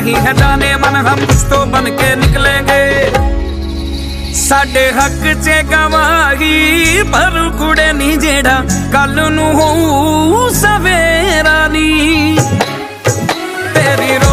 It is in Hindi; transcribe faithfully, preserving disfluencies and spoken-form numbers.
नहीं है जाने मन, हम कुछ तो बन के निकलेंगे। साडे हक च गवाही पर कुड़े नी जेड़ा कल नू हो सवेरा नी तेरी